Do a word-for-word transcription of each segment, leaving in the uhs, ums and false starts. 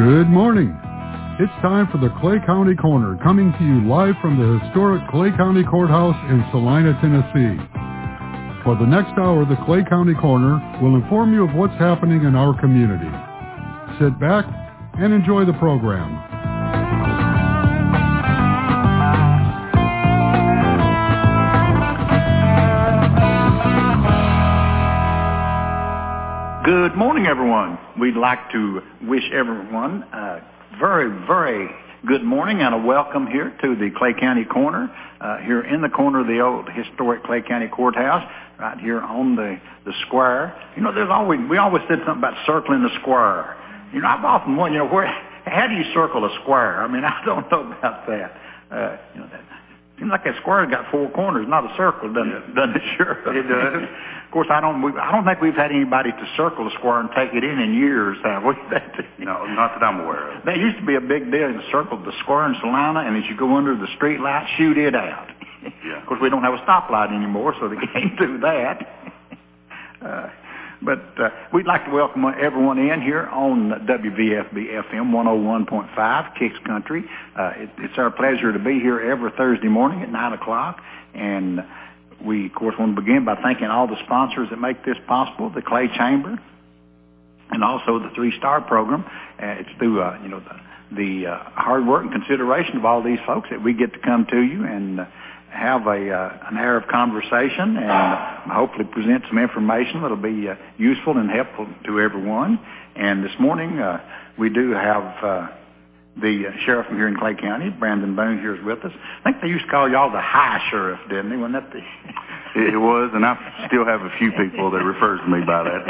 Good morning. It's time for the Clay County Corner, coming to you live from the historic Clay County Courthouse in Salina, Tennessee. For the next hour, the Clay County Corner will inform you of what's happening in our community. Sit back and enjoy the program. Good morning, everyone. We'd like to wish everyone a very, very good morning and a welcome here to the Clay County Corner, uh, here in the corner of the old historic Clay County Courthouse, right here on the, the square. You know, there's always, we always said something about circling the square. You know, I've often wondered, you know, where, how do you circle a square? I mean, I don't know about that. Uh, you know, that seems like that square's got four corners, not a circle, doesn't it? Doesn't it? Sure. It does. Of course, I don't. We, I don't think we've had anybody to circle a square and take it in in years, have we? No, not that I'm aware of. That used to be a big deal. You circle the square in Salina, and as you go under the street light, shoot it out. Yeah. Of course, we don't have a stoplight anymore, so they can't do that. uh, but uh, we'd like to welcome everyone in here on W V F B F M one oh one point five, Kicks Country. Uh, it, it's our pleasure to be here every Thursday morning at nine o'clock, and we, of course, want to begin by thanking all the sponsors that make this possible, the Clay Chamber, and also the Three Star Program. Uh, it's through, uh, you know, the, the uh, hard work and consideration of all these folks that we get to come to you and uh, have a uh, an hour of conversation and uh, hopefully present some information that'll be uh, useful and helpful to everyone. And this morning uh, we do have uh, the uh, sheriff from here in Clay County, Brandon Boone, here is with us. I think they used to call y'all the high sheriff, didn't they? Wasn't that the... It was, and I still have a few people that refers to me by that,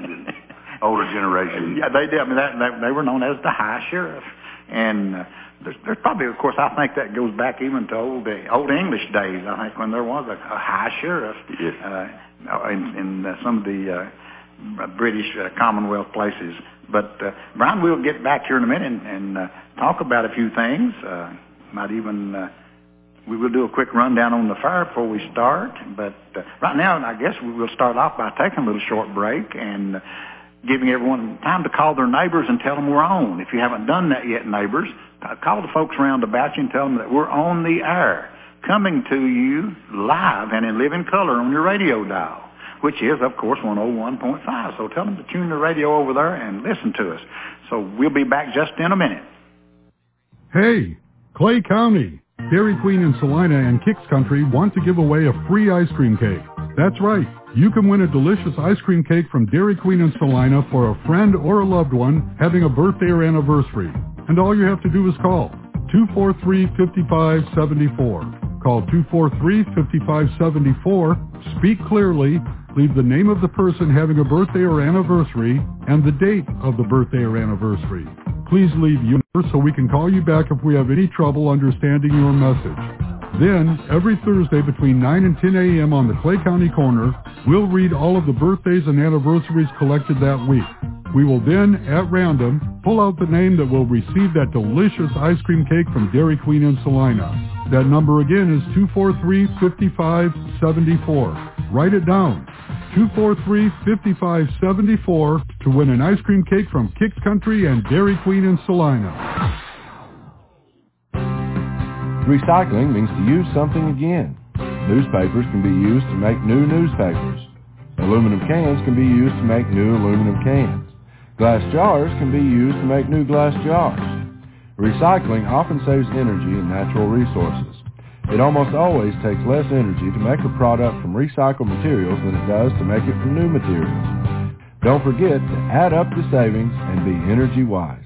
uh, older generation. Yeah, they did. I mean, that, they, they were known as the high sheriff. And uh, there's, there's probably, of course, I think that goes back even to old uh, old English days, I think, when there was a, a high sheriff yeah. uh, in, in uh, some of the uh, British uh, Commonwealth places. But, uh, Brian, we'll get back here in a minute and, and uh, talk about a few things. Uh, might even, uh, we will do a quick rundown on the fire before we start. But uh, right now, I guess we will start off by taking a little short break and uh, giving everyone time to call their neighbors and tell them we're on. If you haven't done that yet, neighbors, uh, call the folks around about you and tell them that we're on the air, coming to you live and in living color on your radio dial, which is, of course, one oh one point five. So tell them to tune the radio over there and listen to us. So we'll be back just in a minute. Hey, Clay County, Dairy Queen in Salina and Kicks Country want to give away a free ice cream cake. That's right. You can win a delicious ice cream cake from Dairy Queen in Salina for a friend or a loved one having a birthday or anniversary. And all you have to do is call two four three, five five seven four. Call two four three, five five seven four, speak clearly, leave the name of the person having a birthday or anniversary and the date of the birthday or anniversary. Please leave your number so we can call you back if we have any trouble understanding your message. Then, every Thursday between nine and ten a.m. on the Clay County Corner, we'll read all of the birthdays and anniversaries collected that week. We will then, at random, pull out the name that will receive that delicious ice cream cake from Dairy Queen in Salina. That number again is two four three, five five seven four. Write it down. two four three, five five seven four to win an ice cream cake from Kicks Country and Dairy Queen in Salina. Recycling means to use something again. Newspapers can be used to make new newspapers. Aluminum cans can be used to make new aluminum cans. Glass jars can be used to make new glass jars. Recycling often saves energy and natural resources. It almost always takes less energy to make a product from recycled materials than it does to make it from new materials. Don't forget to add up the savings and be energy wise.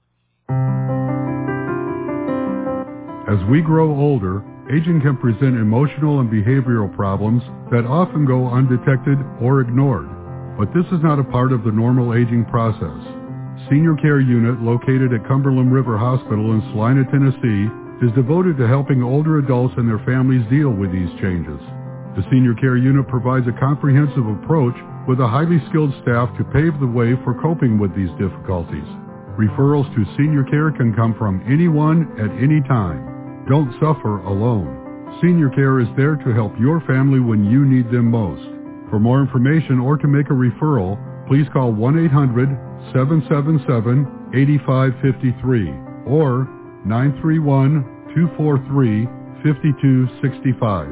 As we grow older, aging can present emotional and behavioral problems that often go undetected or ignored. But this is not a part of the normal aging process. Senior Care Unit, located at Cumberland River Hospital in Salina, Tennessee, is devoted to helping older adults and their families deal with these changes. The Senior Care Unit provides a comprehensive approach with a highly skilled staff to pave the way for coping with these difficulties. Referrals to Senior Care can come from anyone at any time. Don't suffer alone. Senior Care is there to help your family when you need them most. For more information or to make a referral, please call one eight hundred, seven seven seven, eighty-five fifty-three or nine three one, two four three, five two six five.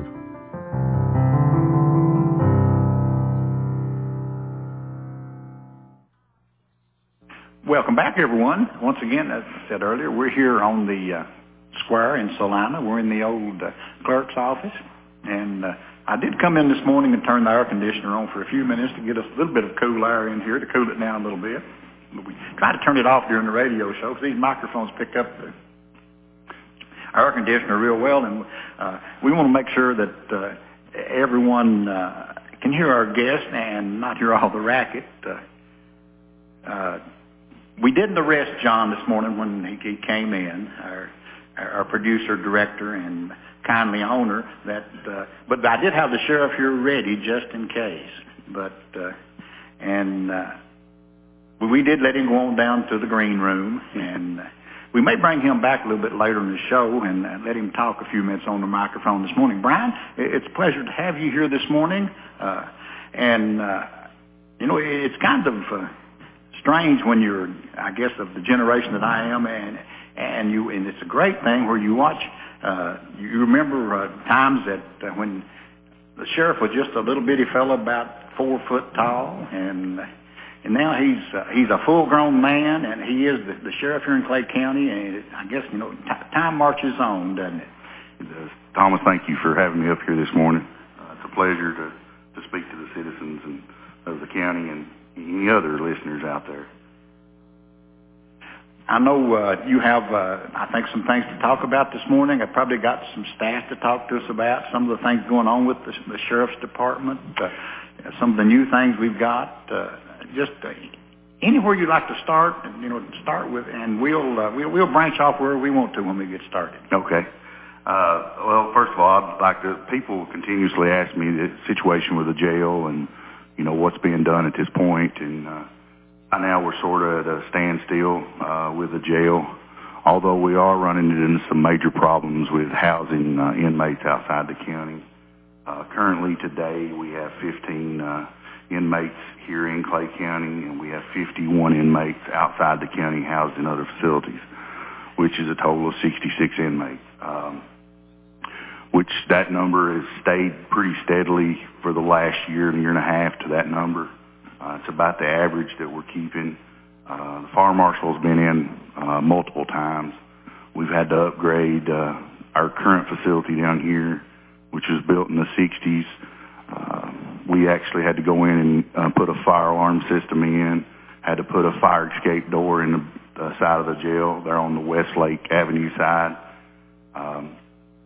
Welcome back, everyone. Once again, as I said earlier, we're here on the uh, square in Salina. We're in the old uh, clerk's office, and uh, I did come in this morning and turn the air conditioner on for a few minutes to get us a little bit of cool air in here to cool it down a little bit. But we try to turn it off during the radio show because these microphones pick up the air conditioner real well, and uh, we want to make sure that uh, everyone uh, can hear our guests and not hear all the racket. Uh, uh, we didn't arrest John this morning when he, he came in, our, our producer, director, and kindly owner. That, uh, but I did have the sheriff here ready just in case. But uh, and uh, we did let him go on down to the green room, and uh, we may bring him back a little bit later in the show and uh, let him talk a few minutes on the microphone this morning. Brian, it's a pleasure to have you here this morning, uh, and uh, you know it's kind of uh, strange when you're, I guess, of the generation that I am, and and you and it's a great thing where you watch. Uh, you remember uh, times that uh, when the sheriff was just a little bitty fellow about four foot tall, and and now he's uh, he's a full-grown man, and he is the, the sheriff here in Clay County. And it, I guess you know t- time marches on, doesn't it? It does. Thomas, thank you for having me up here this morning. Uh, it's a pleasure to to speak to the citizens and of the county and any other listeners out there. I know uh, you have, uh, I think, some things to talk about this morning. I probably got some staff to talk to us about some of the things going on with the, the sheriff's department, uh, some of the new things we've got. Uh, just uh, anywhere you'd like to start, you know, start with, and we'll uh, we'll, we'll branch off where we want to when we get started. Okay. Uh, well, first of all, I'd like to. People continuously ask me the situation with the jail and you know what's being done at this point, and. Uh, Right now we're sort of at a standstill uh, with the jail, although we are running into some major problems with housing uh, inmates outside the county. Uh, currently today we have fifteen uh, inmates here in Clay County, and we have fifty-one inmates outside the county housed in other facilities, which is a total of sixty-six inmates, um, which that number has stayed pretty steadily for the last year and year and a half to that number. Uh, it's about the average that we're keeping. Uh, the fire marshal's been in uh, multiple times. We've had to upgrade uh, our current facility down here, which was built in the sixties. Uh, we actually had to go in and uh, put a fire alarm system in, had to put a fire escape door in the uh, side of the jail there on the Westlake Avenue side. Um,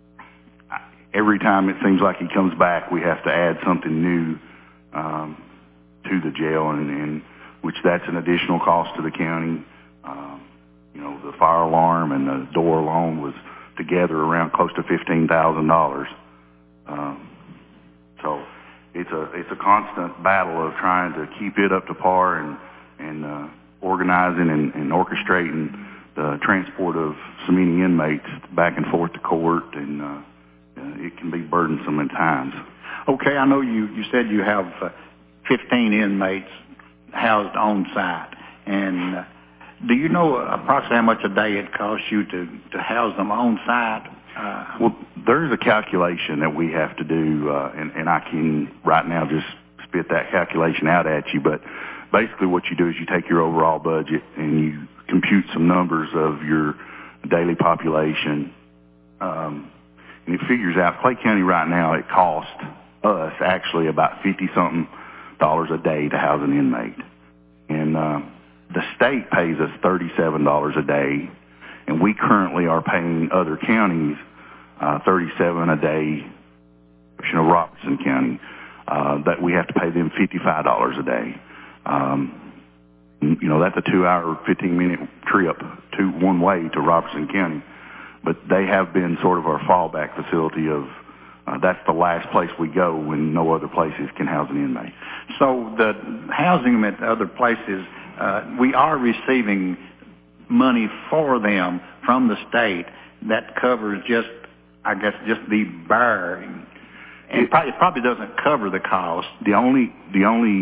every time it seems like he comes back, we have to add something new. Um, to the jail, and, and which that's an additional cost to the county. Um, you know, the fire alarm and the door alone was together around close to fifteen thousand dollars. Um, so it's a it's a constant battle of trying to keep it up to par and and uh, organizing and, and orchestrating the transport of so many inmates back and forth to court, and uh, uh, it can be burdensome at times. Okay, I know you you said you have. Uh, fifteen inmates housed on site. And uh, do you know approximately how much a day it costs you to, to house them on site? Uh, well, there's a calculation that we have to do, uh, and, and I can right now just spit that calculation out at you. But basically what you do is you take your overall budget and you compute some numbers of your daily population. Um, and it figures out Clay County right now, it costs us actually about fifty-something dollars a day to house an inmate. And uh, the state pays us thirty-seven dollars a day, and we currently are paying other counties uh, thirty-seven dollars a day, you know, Robertson County, uh, that we have to pay them fifty-five dollars a day. Um, you know, that's a two-hour, fifteen-minute trip to one way to Robertson County. But they have been sort of our fallback facility of Uh, that's the last place we go when no other places can house an inmate. So the housing them at other places, uh, we are receiving money for them from the state that covers just, I guess, just the bare. And it, probably, it probably doesn't cover the cost. The only the only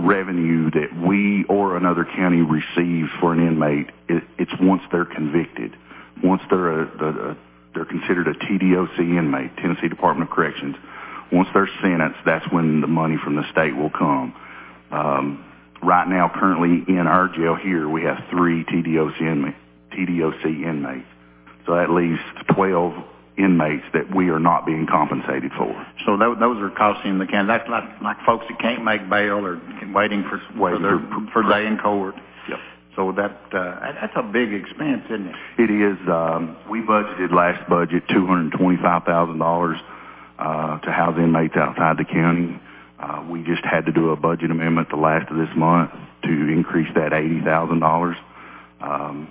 revenue that we or another county receives for an inmate, it, it's once they're convicted. Once they're a, a, a they're considered a T D O C inmate, Tennessee Department of Corrections. Once they're sentenced, that's when the money from the state will come. Um, right now, currently in our jail here, we have three T D O C inmates. T D O C inmates. So that leaves twelve inmates that we are not being compensated for. So those, those are costing the county. That's like, like folks that can't make bail or waiting for waiting for, their, for, for day in court. Yep. So that uh, that's a big expense, isn't it? It is. Um, we budgeted last budget two hundred twenty-five thousand dollars uh, to house inmates outside the county. Uh, we just had to do a budget amendment the last of this month to increase that eighty thousand dollars. Um,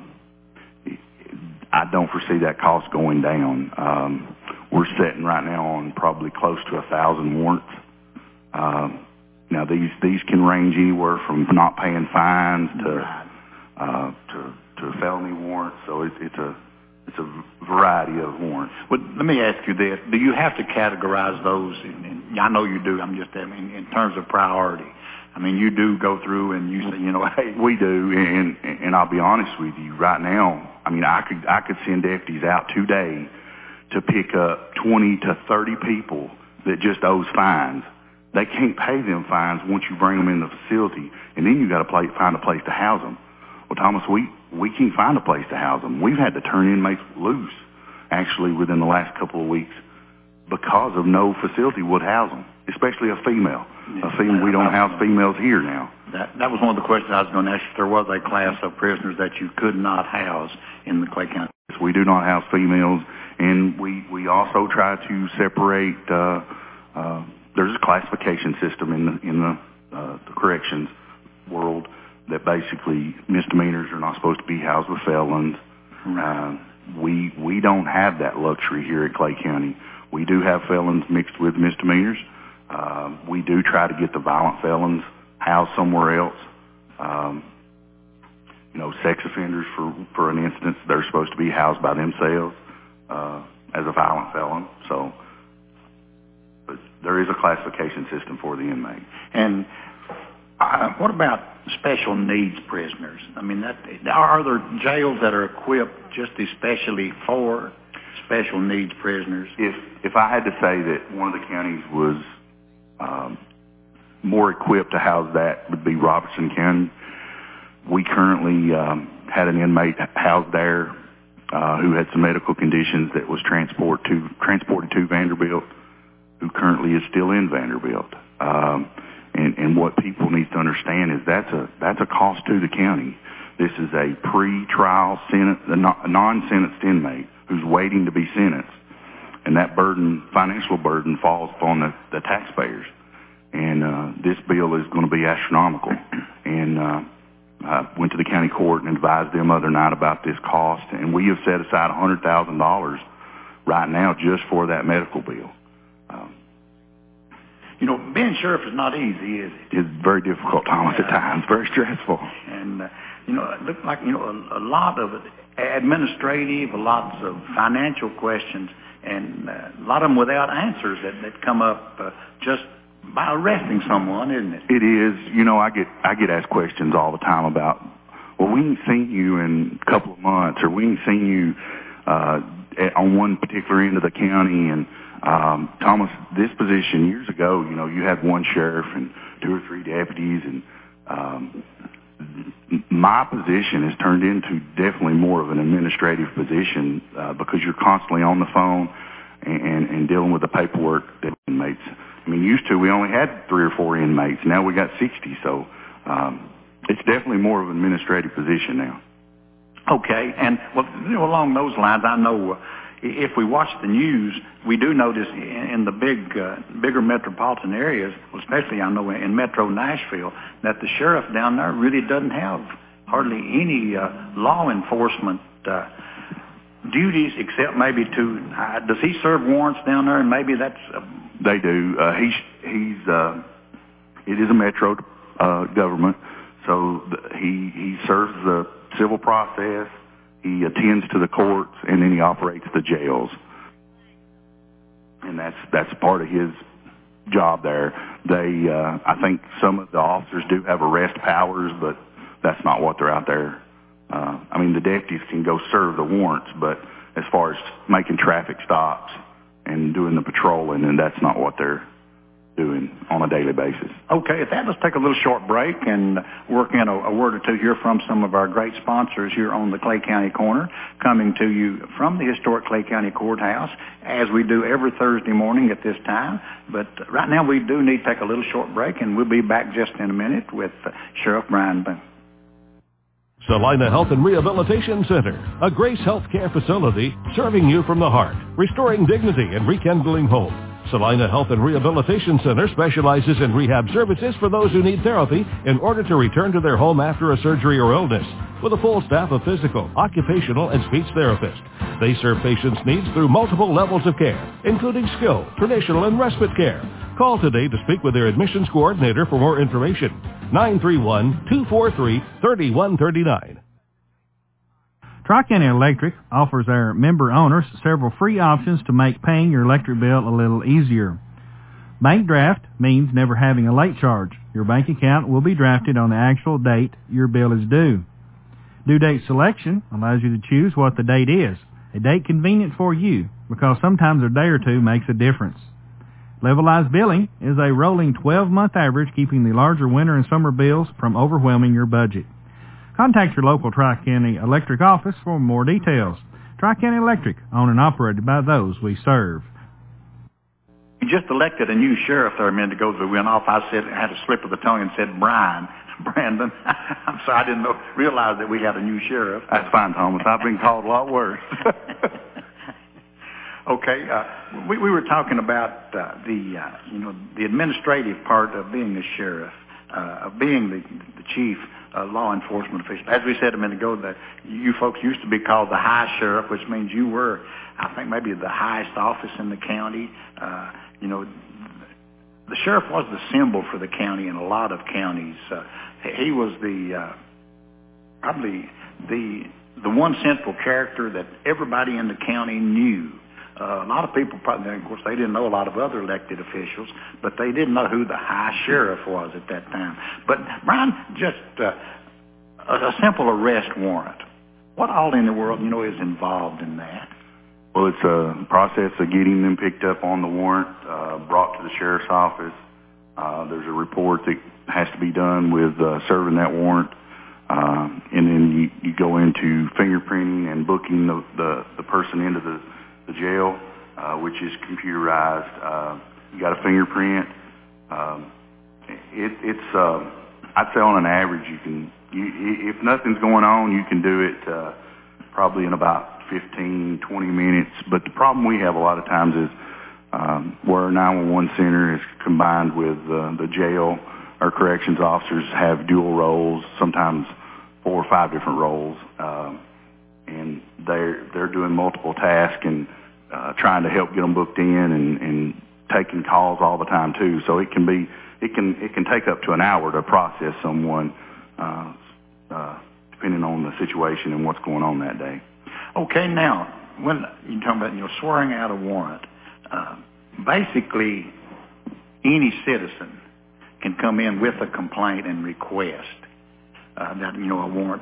I don't foresee that cost going down. Um, we're sitting right now on probably close to a thousand warrants. Um, now these these can range anywhere from not paying fines to uh, to to felony warrants. So it, it's a it's a variety of warrants. But let me ask you this: do you have to categorize those? In, in, I know you do. I'm just I mean, in terms of priority. I mean, you do go through and you say, you know, hey, we do, and and I'll be honest with you. Right now, I mean, I could I could send deputies out today to pick up twenty to thirty people that just owes fines. They can't pay them fines once you bring them in the facility, and then you got to play, find a place to house them. Well, Thomas, we we can't find a place to house them. We've had to turn inmates loose, actually, within the last couple of weeks because of no facility would house them, especially a female. A female, we don't house females here now. That that was one of the questions I was going to ask. If there was a class of prisoners that you could not house in the Clay County. We do not house females, and we we also try to separate. Uh, uh, there's a classification system in the in the, uh, the corrections world that basically misdemeanors are not supposed to be housed with felons. Uh, we we don't have that luxury here at Clay County. We do have felons mixed with misdemeanors. Uh, we do try to get the violent felons housed somewhere else. Um, you know, sex offenders, for for an instance, they're supposed to be housed by themselves uh, as a violent felon. So, but there is a classification system for the inmate. And uh, what about special needs prisoners? I mean, that, are there jails that are equipped just especially for special needs prisoners? If if I had to say that one of the counties was um, more equipped to house that, would be Robertson County. We currently um, had an inmate housed there uh, who had some medical conditions that was transport to transported to Vanderbilt, who currently is still in Vanderbilt. Um, and, and what people need to understand is that's a that's a cost to the county. This is a pre-trial sentence, a non-sentenced inmate who's waiting to be sentenced. And that burden, financial burden, falls upon the, the taxpayers. And uh, this bill is going to be astronomical. And uh, I went to the county court and advised them other night about this cost. And we have set aside one hundred thousand dollars right now just for that medical bill. Um, you know, being sheriff is not easy, is it? It's very difficult, Thomas, at times. Very stressful. And, uh, you know, it looked like, you know, a, a lot of administrative, lots of financial questions, and uh, a lot of them without answers that, that come up uh, just by arresting someone, isn't it? It is. You know, I get I get asked questions all the time about, well, we ain't seen you in a couple of months, or we ain't seen you uh, at, on one particular end of the county. And um, Thomas, this position years ago, you know, you had one sheriff and two or three deputies, and um, my position has turned into definitely more of an administrative position uh, because you're constantly on the phone and, and, and dealing with the paperwork that inmates. I mean, used to we only had three or four inmates. Now we got sixty, so um, it's definitely more of an administrative position now. Okay, and well, you know, along those lines, I know uh, if we watch the news, we do notice in, in the big, uh, bigger metropolitan areas, especially I know in Metro Nashville, that the sheriff down there really doesn't have hardly any uh, law enforcement uh, duties, except maybe to uh, does he serve warrants down there? And maybe that's uh, they do. Uh, he's he's uh, it is a metro uh, government, so the, he he serves the civil process. He attends to the courts, and then he operates the jails, and that's that's part of his job there. They, uh, I think some of the officers do have arrest powers, but that's not what they're out there. Uh, I mean, the deputies can go serve the warrants, but as far as making traffic stops and doing the patrolling, and that's not what they're doing on a daily basis. Okay, at that, let's take a little short break and work in a, a word or two here from some of our great sponsors here on the Clay County Corner, coming to you from the historic Clay County Courthouse, as we do every Thursday morning at this time. But right now we do need to take a little short break, and we'll be back just in a minute with uh, Sheriff Brian Boone. Salina Health and Rehabilitation Center, a Grace Health Care facility serving you from the heart, restoring dignity and rekindling hope. Salina Health and Rehabilitation Center specializes in rehab services for those who need therapy in order to return to their home after a surgery or illness, with a full staff of physical, occupational, and speech therapists. They serve patients' needs through multiple levels of care, including skilled, traditional, and respite care. Call today to speak with their admissions coordinator for more information. nine three one, two four three, three one three nine. Tri-County Electric offers our member owners several free options to make paying your electric bill a little easier. Bank draft means never having a late charge. Your bank account will be drafted on the actual date your bill is due. Due date selection allows you to choose what the date is, a date convenient for you, because sometimes a day or two makes a difference. Levelized billing is a rolling twelve-month average, keeping the larger winter and summer bills from overwhelming your budget. Contact your local Tri-County Electric office for more details. Tri-County Electric, owned and operated by those we serve. We just elected a new sheriff there a minute ago as we went off. I said, I had a slip of the tongue and said, Brian. Brandon. I'm sorry, I didn't know, realize that we had a new sheriff. That's fine, Thomas. I've been called a lot worse. Okay, uh, we, we were talking about uh, the, uh, you know, the administrative part of being a sheriff, uh, of being the, the chief uh, law enforcement official. As we said a minute ago, that you folks used to be called the high sheriff, which means you were, I think, maybe the highest office in the county. Uh, you know, the sheriff was the symbol for the county in a lot of counties. Uh, he was the uh, probably the the one central character that everybody in the county knew. Uh, a lot of people probably, of course, they didn't know a lot of other elected officials, but they didn't know who the high sheriff was at that time. But, Brian, just uh, a, a simple arrest warrant. What all in the world, you know, is involved in that? Well, it's a process of getting them picked up on the warrant, uh, brought to the sheriff's office. Uh, there's a report that has to be done with uh, serving that warrant. Uh, and then you, you go into fingerprinting and booking the, the, the person into the the jail, uh, which is computerized. Uh, you got a fingerprint. Um, it, it's, uh, I'd say on an average, you can, you, if nothing's going on, you can do it uh, probably in about fifteen, twenty minutes. But the problem we have a lot of times is um, where our nine one one center is combined with uh, the jail. Our corrections officers have dual roles, sometimes four or five different roles. Um, and they're they're doing multiple tasks and uh, trying to help get them booked in and, and taking calls all the time too. So it can be it can it can take up to an hour to process someone, uh, uh, depending on the situation and what's going on that day. Okay, now when you're talking about you know swearing out a warrant, uh, basically any citizen can come in with a complaint and request uh, that you know a warrant.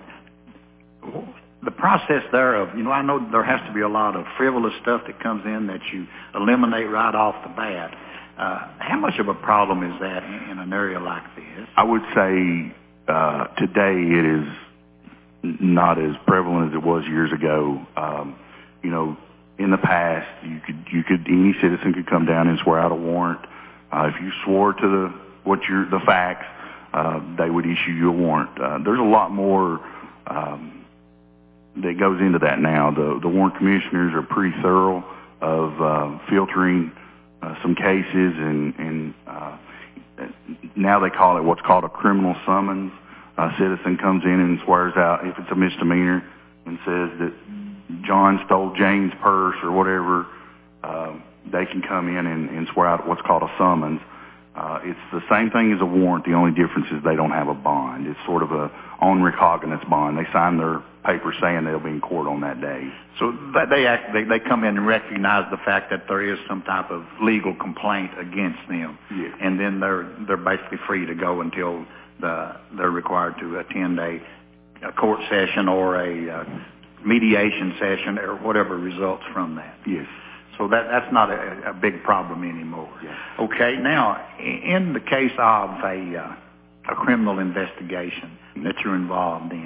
The process there of, you know, I know there has to be a lot of frivolous stuff that comes in that you eliminate right off the bat. Uh, how much of a problem is that in, in an area like this? I would say uh, today it is not as prevalent as it was years ago. Um, you know, in the past, you could, you could, any citizen could come down and swear out a warrant. Uh, if you swore to the what your the facts, uh, they would issue you a warrant. Uh, there's a lot more. Um, that goes into that now. The, the warrant commissioners are pretty thorough of uh, filtering uh, some cases, and, and uh, now they call it what's called a criminal summons. A citizen comes in and swears out, if it's a misdemeanor, and says that John stole Jane's purse or whatever, uh, they can come in and, and swear out what's called a summons. Uh, it's the same thing as a warrant. The only difference is they don't have a bond. It's sort of a on recognizance bond. They sign their paper saying they'll be in court on that day. So that they act, they, they come in and recognize the fact that there is some type of legal complaint against them, yes. and then they're they're basically free to go until the, they're required to attend a, a court session or a uh, mediation session or whatever results from that. Yes. So that that's not a, a big problem anymore. Yes. Okay. Now, in the case of a uh, a criminal investigation that you're involved in,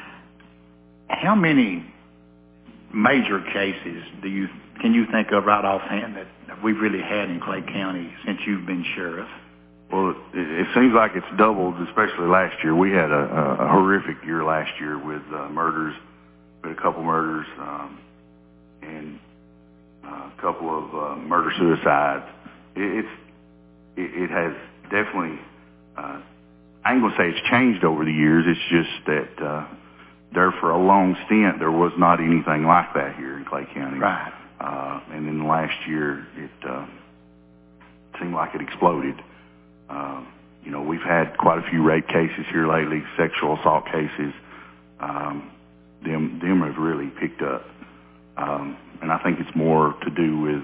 how many major cases do you can you think of right offhand that we've really had in Clay County since you've been sheriff? Well, it, it seems like it's doubled, especially last year. We had a, a, a horrific year last year with uh, murders, with a couple murders, um, and uh, a couple of uh, murder-suicides. It, it's it, it has definitely. Uh, I ain't gonna say it's changed over the years. It's just that uh, there for a long stint there was not anything like that here in Clay County. Right. Uh, and then last year it uh, seemed like it exploded. Um, you know, we've had quite a few rape cases here lately, sexual assault cases. Um, them, them have really picked up. Um, and I think it's more to do with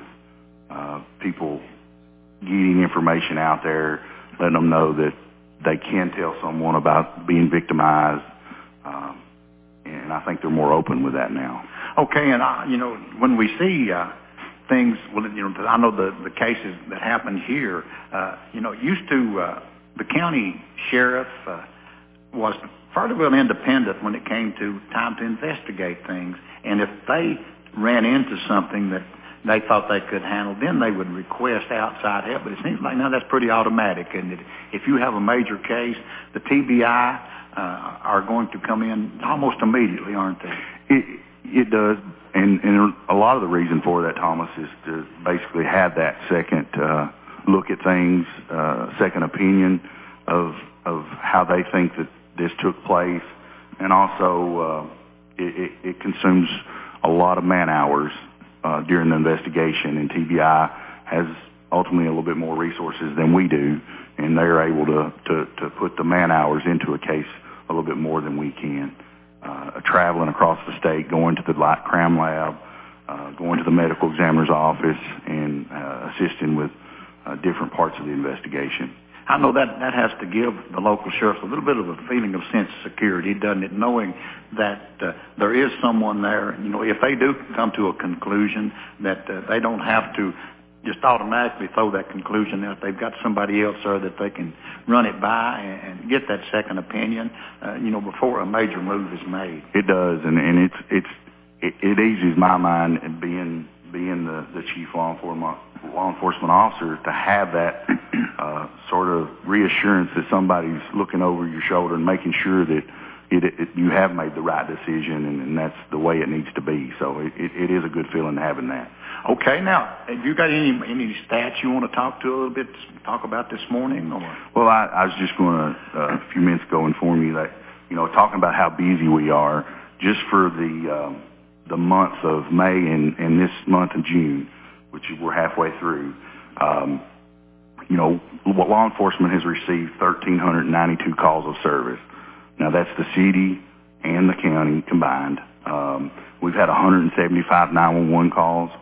uh, people getting information out there, letting them know that they can tell someone about being victimized. Um, and I think they're more open with that now. Okay, and I, you know, when we see uh, things, well, you know, I know the, the cases that happened here, uh, you know, used to, uh, the county sheriff uh, was fairly well independent when it came to time to investigate things. And if they ran into something that they thought they could handle, then they would request outside help. But it seems like now that's pretty automatic. And if you have a major case, the T B I uh, are going to come in almost immediately, aren't they? It, it does. And, and a lot of the reason for that, Thomas, is to basically have that second uh, look at things, uh, second opinion of of how they think that this took place. And also, uh, it, it, it consumes a lot of man hours uh, during the investigation, and T B I has ultimately a little bit more resources than we do, and they're able to, to, to put the man hours into a case a little bit more than we can. Uh, traveling across the state, going to the crime lab, uh, going to the medical examiner's office, and uh, assisting with uh, different parts of the investigation. I know that that has to give the local sheriff a little bit of a feeling of sense of security, doesn't it? Knowing that uh, there is someone there. You know, if they do come to a conclusion, that uh, they don't have to just automatically throw that conclusion out. They've got somebody else there that they can run it by and, and get that second opinion, uh, you know, before a major move is made. It does, and, and it's it's it, it eases my mind, and being being the, the chief law enforcement law enforcement officer, to have that uh, sort of reassurance that somebody's looking over your shoulder and making sure that it, it, you have made the right decision, and, and that's the way it needs to be. So it, it, it is a good feeling having that. Okay, now, have you got any any stats you want to talk to a little bit, talk about this morning? Or? Well, I, I was just going to, uh, a few minutes ago, inform you that, you know, talking about how busy we are, just for the um, the months of May and, and this month of June, which we're halfway through, um, you know, law enforcement has received one thousand three hundred ninety-two calls of service. Now, that's the city and the county combined. Um, we've had one hundred seventy-five nine one one calls.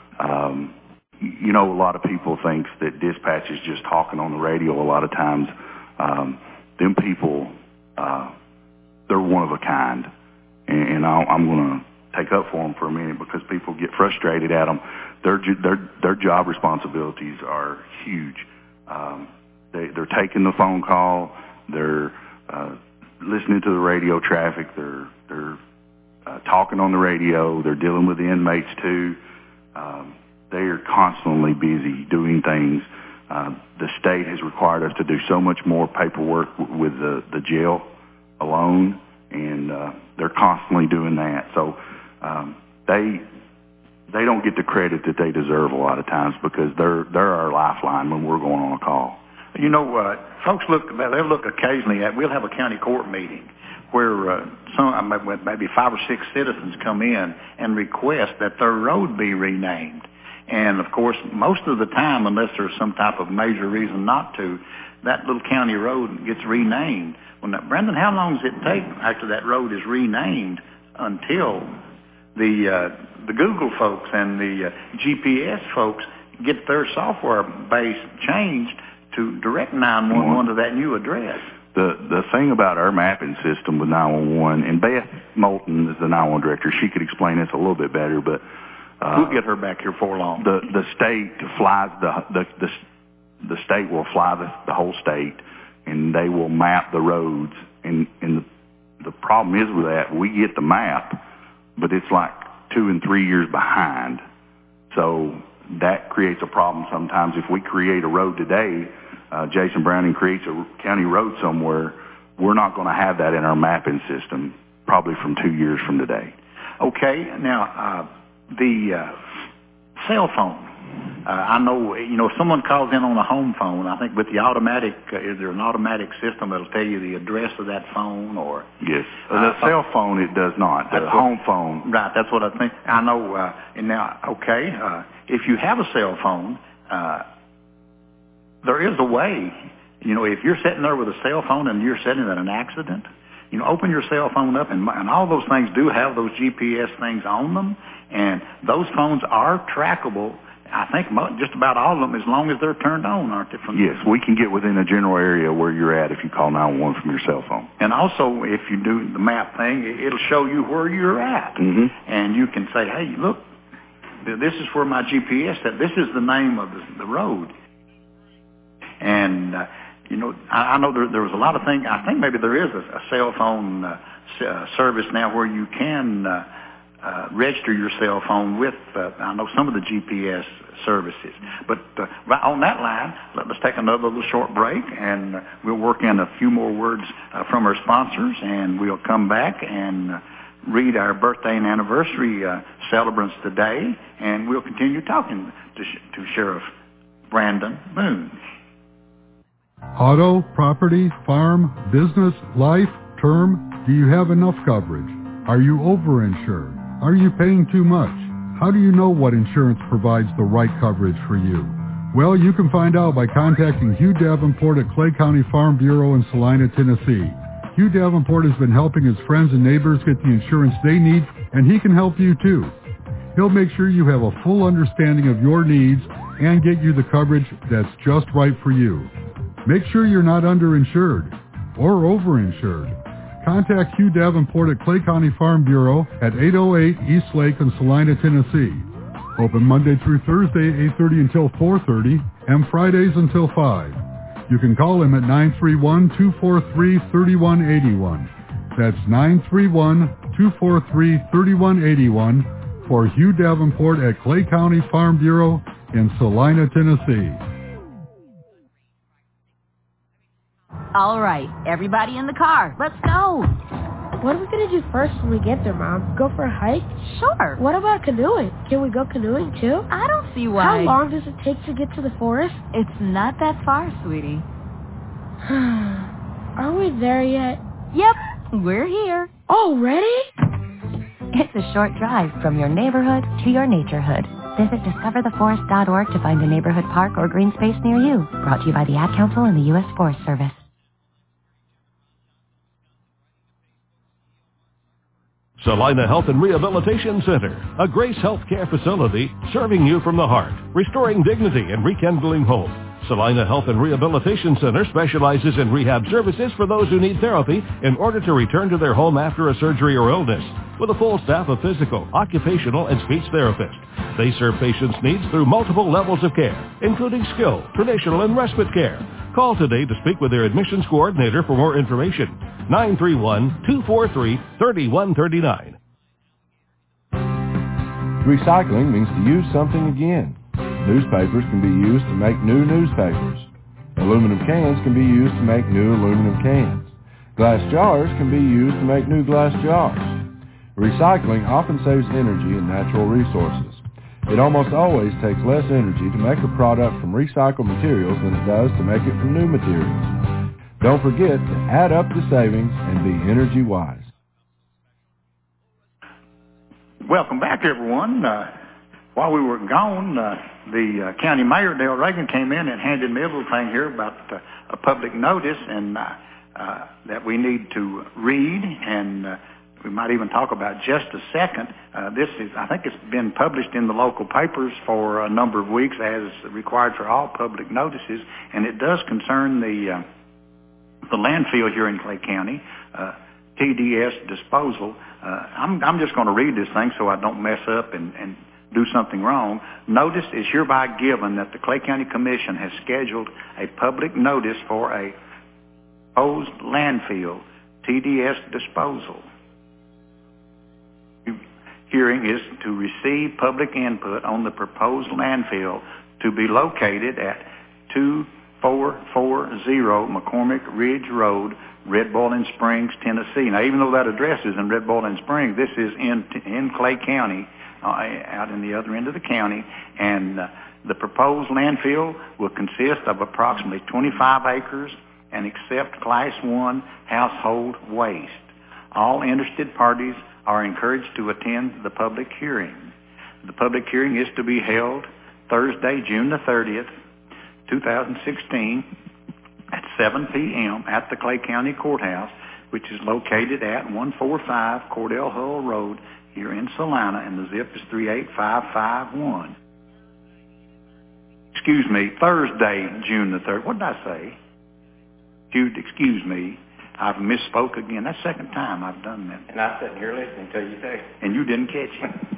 Um, you know, a lot of people think that dispatch is just talking on the radio a lot of times. Um, them people, uh, they're one of a kind. And, and I'll, I'm going to take up for them for a minute because people get frustrated at them. Their, their, their job responsibilities are huge. Um, they, they're taking the phone call. They're uh, listening to the radio traffic. They're, they're uh, talking on the radio. They're dealing with the inmates too. Um, they are constantly busy doing things. Uh, the state has required us to do so much more paperwork w- with the, the jail alone, and uh, they're constantly doing that. So um, they they don't get the credit that they deserve a lot of times because they're they're our lifeline when we're going on a call. You know, uh, folks look they'll look occasionally at. We'll have a county court meeting where uh, some maybe five or six citizens come in and request that their road be renamed. And, of course, most of the time, unless there's some type of major reason not to, that little county road gets renamed. Well, now, Brandon, how long does it take after that road is renamed until the uh, the Google folks and the uh, G P S folks get their software base changed to direct nine one one to that new address? The the thing about our mapping system with nine one one, and Beth Moulton is the nine one one director, she could explain this a little bit better, but uh, we'll get her back here for long. The the state flies the the the, the state will fly the, the whole state, and they will map the roads. And and the, the problem is with that, we get the map, but it's like two and three years behind. So that creates a problem sometimes. If we create a road today, uh, Jason Browning creates a county road somewhere, we're not going to have that in our mapping system probably from two years from today. Okay, now uh, the uh, cell phone. Uh, I know, you know, if someone calls in on a home phone, I think with the automatic, uh, is there an automatic system that'll tell you the address of that phone? Or yes, uh, the uh, cell phone it does not. The home what, phone, right? That's what I think. I know. Uh, and now, okay, uh, if you have a cell phone, uh, there is a way. You know, if you're sitting there with a cell phone and you're sitting in an accident, you know, open your cell phone up, and, and all those things do have those G P S things on them, and those phones are trackable. I think just about all of them, as long as they're turned on, aren't they? From yes, we can get within a general area where you're at if you call nine one one from your cell phone. And also, if you do the map thing, it'll show you where you're at. Mm-hmm. And you can say, hey, look, this is where my G P S is. This is the name of the, the road. And, uh, you know, I, I know there, there was a lot of things. I think maybe there is a, a cell phone uh, uh, service now where you can uh, uh, register your cell phone with, uh, I know, some of the G P S services. But uh, right on that line, let us take another little short break, and uh, we'll work in a few more words uh, from our sponsors, and we'll come back and uh, read our birthday and anniversary uh, celebrants today, and we'll continue talking to, to Sheriff Brandon Boone. Auto, property, farm, business, life, term, do you have enough coverage? Are you overinsured? Are you paying too much? How do you know what insurance provides the right coverage for you? Well, you can find out by contacting Hugh Davenport at Clay County Farm Bureau in Salina, Tennessee. Hugh Davenport has been helping his friends and neighbors get the insurance they need, and he can help you too. He'll make sure you have a full understanding of your needs and get you the coverage that's just right for you. Make sure you're not underinsured or overinsured. Contact Hugh Davenport at Clay County Farm Bureau at eight oh eight East Lake in Salina, Tennessee. Open Monday through Thursday, eight thirty until four thirty, and Fridays until five. You can call him at nine three one, two four three, three one eight one. That's nine three one, two four three, three one eight one for Hugh Davenport at Clay County Farm Bureau in Salina, Tennessee. All right, everybody in the car. Let's go. What are we going to do first when we get there, Mom? Go for a hike? Sure. What about canoeing? Can we go canoeing, too? I don't see why. How long does it take to get to the forest? It's not that far, sweetie. Are we there yet? Yep, we're here. Already? It's a short drive from your neighborhood to your naturehood. Visit discover the forest dot org to find a neighborhood park or green space near you. Brought to you by the Ad Council and the U S Forest Service. Salina Health and Rehabilitation Center, a Grace Healthcare facility serving you from the heart, restoring dignity and rekindling hope. Salina Health and Rehabilitation Center specializes in rehab services for those who need therapy in order to return to their home after a surgery or illness, with a full staff of physical, occupational, and speech therapists. They serve patients' needs through multiple levels of care, including skilled, traditional, and respite care. Call today to speak with their admissions coordinator for more information. nine three one, two four three, three one three nine. Recycling means to use something again. Newspapers can be used to make new newspapers. Aluminum cans can be used to make new aluminum cans. Glass jars can be used to make new glass jars. Recycling often saves energy and natural resources. It almost always takes less energy to make a product from recycled materials than it does to make it from new materials. Don't forget to add up the savings and be energy wise. Welcome back, everyone. Uh, while we were gone, uh, the uh, county mayor, Dale Reagan, came in and handed me a little thing here about uh, a public notice and uh, uh, that we need to read, and uh, we might even talk about just a second. Uh, this is, I think it's been published in the local papers for a number of weeks as required for all public notices, and it does concern the uh, the landfill here in Clay County, uh, T D S disposal. Uh, I'm, I'm just going to read this thing so I don't mess up and, and do something wrong. Notice is hereby given that the Clay County Commission has scheduled a public notice for a proposed landfill T D S disposal. Hearing is to receive public input on the proposed landfill to be located at two four four zero McCormick Ridge Road, Red Boiling Springs, Tennessee. Now, even though that address is in Red Boiling Springs, this is in in Clay County, uh, out in the other end of the county, and uh, the proposed landfill will consist of approximately twenty-five acres and accept Class one household waste. All interested parties are encouraged to attend the public hearing. The public hearing is to be held Thursday, June the thirtieth, two thousand sixteen, at seven p.m. at the Clay County Courthouse, which is located at one forty-five Cordell Hull Road here in Salina, and the zip is three eight five five one. Excuse me, Thursday, June the third. What did I say? Jude, excuse me. I've misspoke again. That's the second time I've done that. And I'm sitting here listening to you say. And you didn't catch it.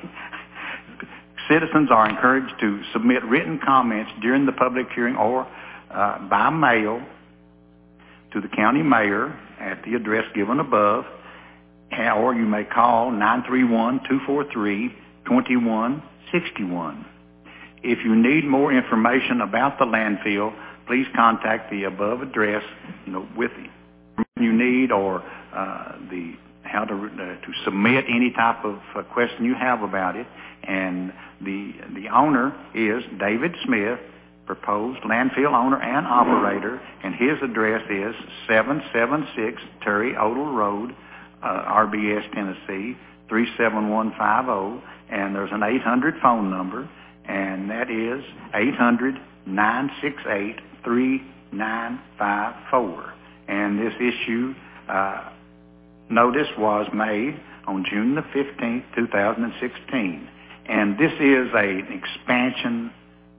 Citizens are encouraged to submit written comments during the public hearing or uh, by mail to the county mayor at the address given above, or you may call nine three one, two four three, two one six one. If you need more information about the landfill, please contact the above address, you know, with you need or uh, the how to uh, to submit any type of uh, question you have about it. And the the owner is David Smith, proposed landfill owner and operator, and his address is seven seven six Terry Odell Road, uh, R B S, Tennessee, three seven one five zero, and there's an eight hundred phone number, and that is eight hundred, nine six eight, three nine five four. And this issue uh, notice was made on June the fifteenth, two thousand sixteen. And this is a expansion,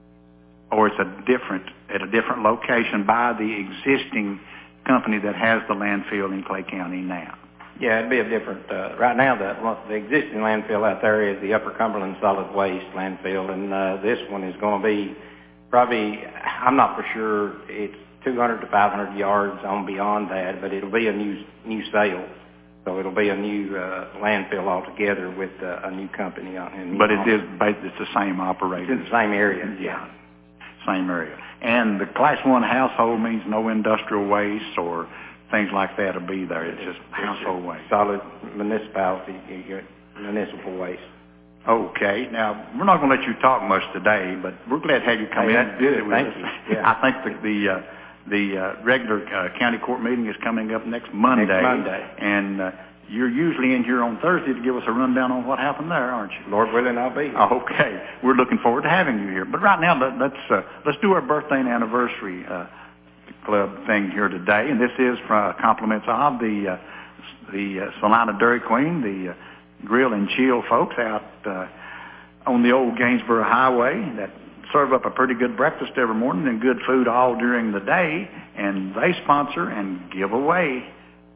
or it's a different, at a different location by the existing company that has the landfill in Clay County now. Yeah, it'd be a different, uh, right now the, well, the existing landfill out there is the Upper Cumberland Solid Waste landfill, and uh, this one is going to be probably, I'm not for sure, it's two hundred to five hundred yards on beyond that, but it'll be a new new sale. So it'll be a new uh, landfill altogether with uh, a new company on it. But it is, it's the same operator. It's in the same area, yeah. Same area. And the Class one household means no industrial waste or things like that will be there. It's just it's household waste. Solid municipality, municipal waste. Okay. Now, we're not going to let you talk much today, but we're glad to have you come hey, in and visit with Thank us. You. Yeah. I think the, the uh, The uh, regular uh, county court meeting is coming up next Monday. Next Monday. And uh, you're usually in here on Thursday to give us a rundown on what happened there, aren't you? Lord willing, I'll be here. Okay. We're looking forward to having you here. But right now, let, let's uh, let's do our birthday and anniversary uh, club thing here today. And this is for uh, compliments of the uh, the uh, Salina Dairy Queen, the uh, grill and chill folks out uh, on the old Gainesboro Highway that serve up a pretty good breakfast every morning and good food all during the day, and they sponsor and give away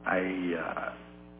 a uh,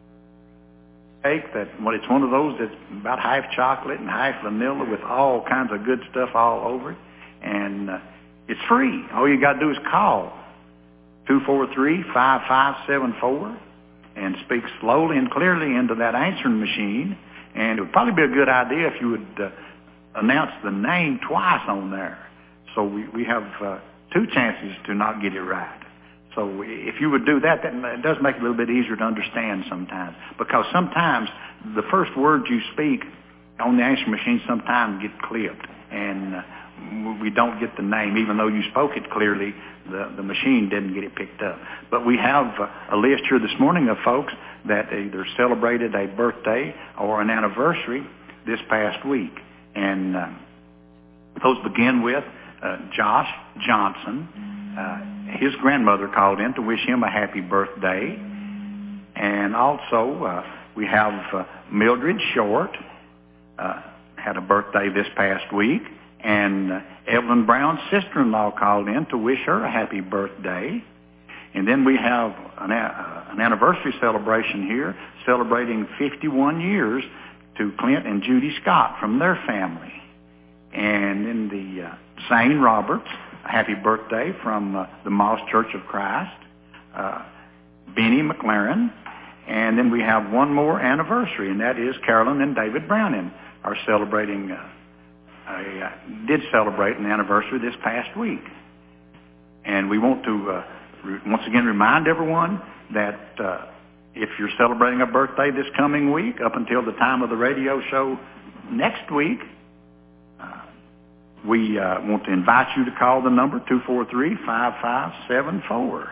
cake that, well, it's one of those that's about half chocolate and half vanilla with all kinds of good stuff all over it, and uh, it's free. All you got to do is call two four three, five five seven four and speak slowly and clearly into that answering machine, and it would probably be a good idea if you would uh, announce the name twice on there. So we, we have uh, two chances to not get it right. So if you would do that, that it does make it a little bit easier to understand sometimes. Because sometimes the first words you speak on the answering machine sometimes get clipped. And uh, we don't get the name. Even though you spoke it clearly, the, the machine didn't get it picked up. But we have uh, a list here this morning of folks that either celebrated a birthday or an anniversary this past week. And uh, those begin with uh, Josh Johnson. Uh, his grandmother called in to wish him a happy birthday. And also uh, we have uh, Mildred Short, uh, had a birthday this past week. And uh, Evelyn Brown's sister-in-law called in to wish her a happy birthday. And then we have an, uh, an anniversary celebration here, celebrating fifty-one years to Clint and Judy Scott from their family. And in the uh, Zane Roberts, a happy birthday from uh, the Moss Church of Christ, uh, Benny McLaren. And then we have one more anniversary, and that is Carolyn and David Browning are celebrating, uh, a, uh, did celebrate an anniversary this past week. And we want to, uh, re- once again, remind everyone that uh, if you're celebrating a birthday this coming week, up until the time of the radio show next week, uh, we uh, want to invite you to call the number two four three, five five seven four.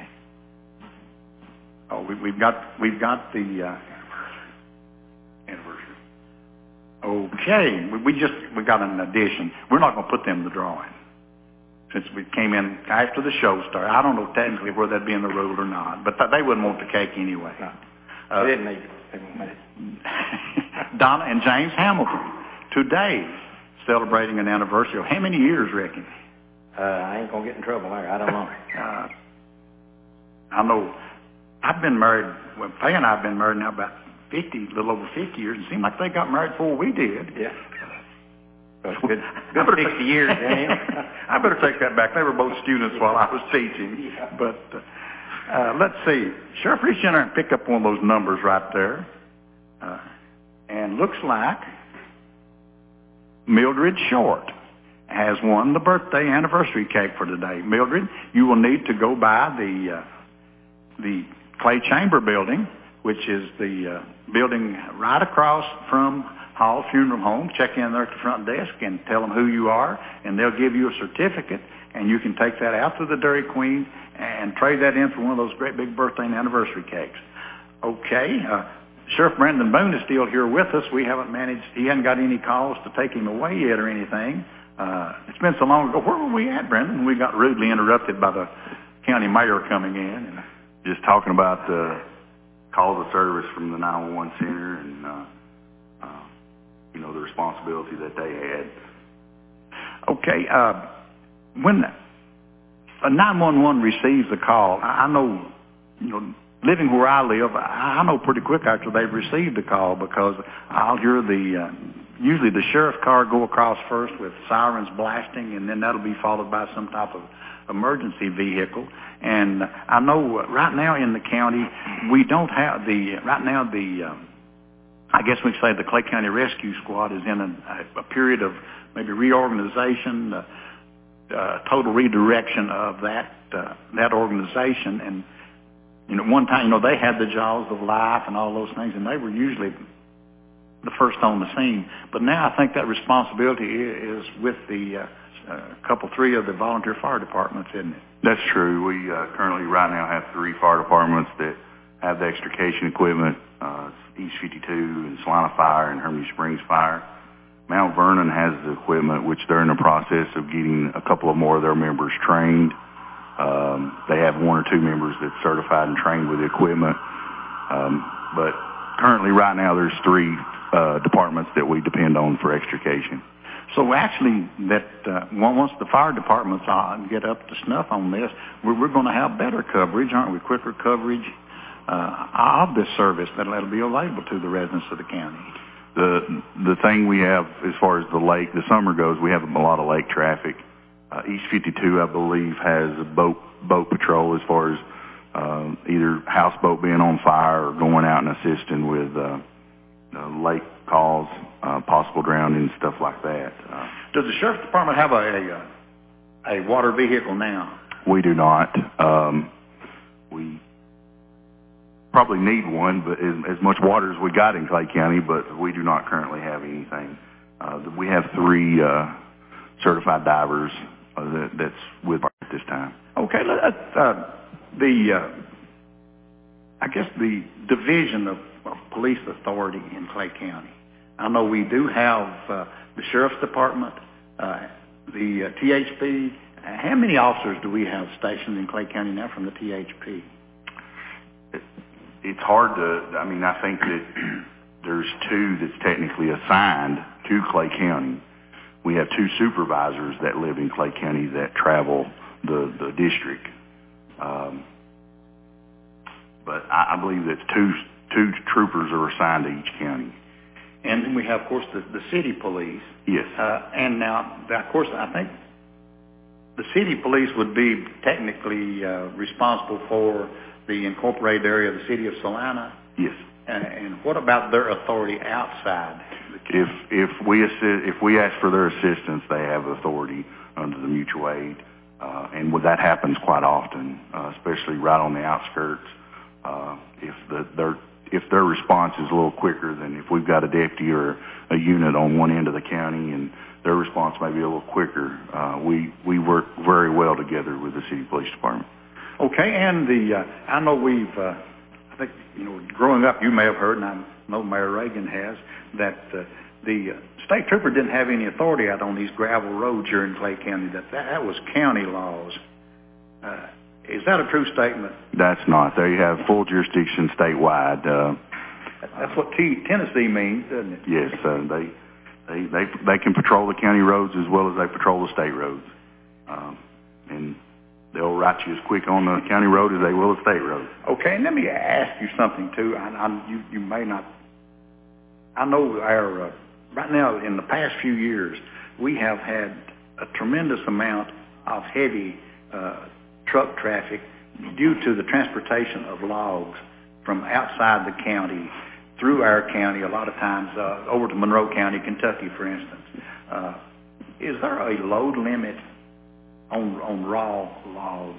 Oh, we, we've got we've got the uh, anniversary. Okay, we, we just we got an addition. We're not going to put them in the drawing since we came in after the show started. I don't know technically whether that'd be in the rule or not, but th- they wouldn't want the cake anyway. No, uh, they didn't need it. They won't need it. Donna and James Hamilton today celebrating an anniversary of how many years, Ricky? Uh, I ain't gonna get in trouble there. I don't know. uh, I know. I've been married, well, Faye and I have been married now about fifty, a little over fifty years. It seemed like they got married before we did. Yeah. Good, good sixty years, Daniel. I better take that back. They were both students while I was teaching. Yeah. But uh, uh, let's see. Sheriff, reach in there and pick up one of those numbers right there. Uh, and looks like Mildred Short has won the birthday anniversary cake for today. Mildred, you will need to go by the uh, the Clay Chamber building, which is the uh, building right across from Hall Funeral Home. Check in there at the front desk and tell them who you are, and they'll give you a certificate, and you can take that out to the Dairy Queen and trade that in for one of those great big birthday and anniversary cakes. Okay, uh, Sheriff Brandon Boone is still here with us. We haven't managed, he hasn't got any calls to take him away yet or anything. Uh, it's been so long ago. Where were we at, Brandon? We got rudely interrupted by the county mayor coming in. And just talking about the call to service from the nine one one center and, uh, uh, you know, the responsibility that they had. Okay, uh, when a nine one one receives a call, I know, you know, living where I live, I know pretty quick after they've received the call because I'll hear the, uh, usually the sheriff's car go across first with sirens blasting, and then that'll be followed by some type of emergency vehicle. And I know uh, right now in the county, we don't have the, right now the, um, I guess we could say the Clay County Rescue Squad is in a, a period of maybe reorganization, uh, uh, total redirection of that, uh, that organization. And, you know, one time, you know, they had the jaws of life and all those things, and they were usually the first on the scene. But now I think that responsibility is with the, uh, a couple, three of the volunteer fire departments, isn't it? That's true. We uh, currently right now have three fire departments that have the extrication equipment, uh, East fifty-two and Salina Fire and Hermitage Springs Fire. Mount Vernon has the equipment, which they're in the process of getting a couple of more of their members trained. Um, they have one or two members that's certified and trained with the equipment. Um, but currently right now there's three uh, departments that we depend on for extrication. So actually, that uh, once the fire departments uh, get up to snuff on this, we're, we're going to have better coverage, aren't we? Quicker coverage uh, of this service that'll be available to the residents of the county. The the thing we have as far as the lake, the summer goes, we have a lot of lake traffic. Uh, East fifty-two, I believe, has a boat boat patrol as far as uh, either houseboat being on fire or going out and assisting with uh, uh, lake calls, uh, possible drowning, stuff like that. Uh, Does the sheriff's department have a, a a water vehicle now? We do not. Um, we probably need one, but as, as much water as we got in Clay County, but we do not currently have anything. Uh, we have three uh, certified divers uh, that, that's with us at this time. Okay, let, uh, the uh, I guess the division of, of police authority in Clay County. I know we do have uh, the Sheriff's Department, uh, the uh, T H P. How many officers do we have stationed in Clay County now from the T H P? It, it's hard to, I mean, I think that there's two that's technically assigned to Clay County. We have two supervisors that live in Clay County that travel the, the district. Um, but I, I believe that two, two troopers are assigned to each county. And then we have, of course, the, the city police. Yes. Uh, and now, of course, I think the city police would be technically uh, responsible for the incorporated area of the city of Salina. Yes. And, and what about their authority outside? If if we assi- if we ask for their assistance, they have authority under the mutual aid, uh, and well, that happens quite often, uh, especially right on the outskirts. Uh, if the their if their response is a little quicker than if we've got a deputy or a unit on one end of the county, and their response may be a little quicker, uh, we we work very well together with the city police department. Okay, and the uh, I know we've. Uh, I think, you know, growing up, you may have heard, and I know Mayor Reagan has, that uh, the uh, state trooper didn't have any authority out on these gravel roads here in Clay County, that that, that was county laws. Uh, is that a true statement? That's not. They have full jurisdiction statewide. Uh, That's what T- Tennessee means, doesn't it? Yes, uh, they, they, they, they can patrol the county roads as well as they patrol the state roads. Um, and they'll write you as quick on the county road as they will a state road. Okay, and let me ask you something too. I, I, you, you may not. I know our uh, right now in the past few years we have had a tremendous amount of heavy uh, truck traffic due to the transportation of logs from outside the county through our county. A lot of times uh, over to Monroe County, Kentucky, for instance. Uh, is there a load limit on on raw logs?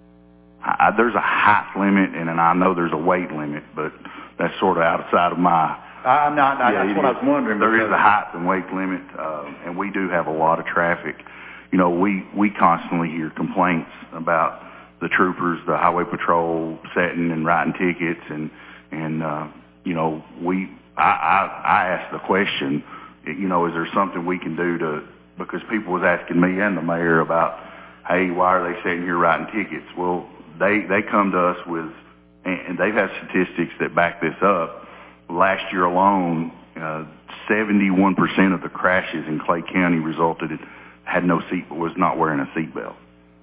I, there's a height limit, and, and I know there's a weight limit, but that's sort of outside of my... Uh, no, no, yeah, that's what I was wondering. There is a height and weight limit, uh, and we do have a lot of traffic. You know, we, we constantly hear complaints about the troopers, the highway patrol setting and writing tickets, and, and uh, you know, we I, I, I asked the question, you know, is there something we can do to... Because people was asking me and the mayor about, hey, why are they sitting here writing tickets? Well, they, they come to us with, and they've had statistics that back this up. Last year alone, uh, seventy-one percent of the crashes in Clay County resulted in, had no seat, was not wearing a seatbelt.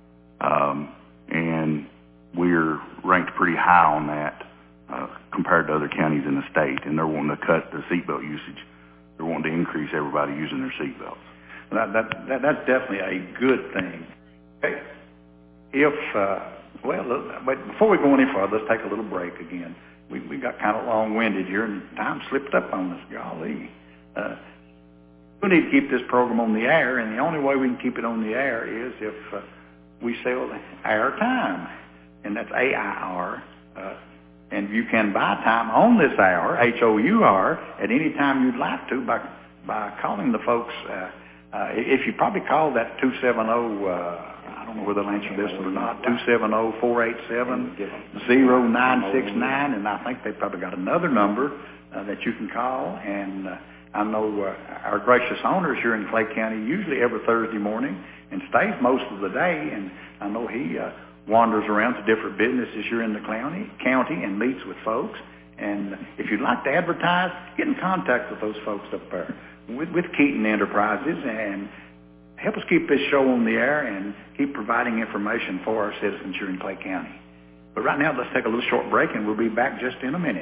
Um, and we're ranked pretty high on that uh, compared to other counties in the state, and they're wanting to cut the seatbelt usage. They're wanting to increase everybody using their seatbelts. That, that, that, that's definitely a good thing. Okay. If, uh, well, look, but before we go any further, let's take a little break again. We, we got kind of long-winded here, and time slipped up on us, golly. Uh, we need to keep this program on the air, and the only way we can keep it on the air is if uh, we sell air time, and that's A I R. Uh, and you can buy time on this hour, H O U R, at any time you'd like to by by calling the folks. Uh, uh, if you probably call that two seven zero, uh, I don't know whether they'll answer this or not, two seven zero, four eight seven, zero nine six nine, and I think they've probably got another number uh, that you can call. And uh, I know uh, our gracious owners here in Clay County usually every Thursday morning and stays most of the day, and I know he uh, wanders around to different businesses here in the county, county and meets with folks. And if you'd like to advertise, get in contact with those folks up there with, with Keaton Enterprises and help us keep this show on the air and keep providing information for our citizens here in Clay County. But right now, let's take a little short break, and we'll be back just in a minute.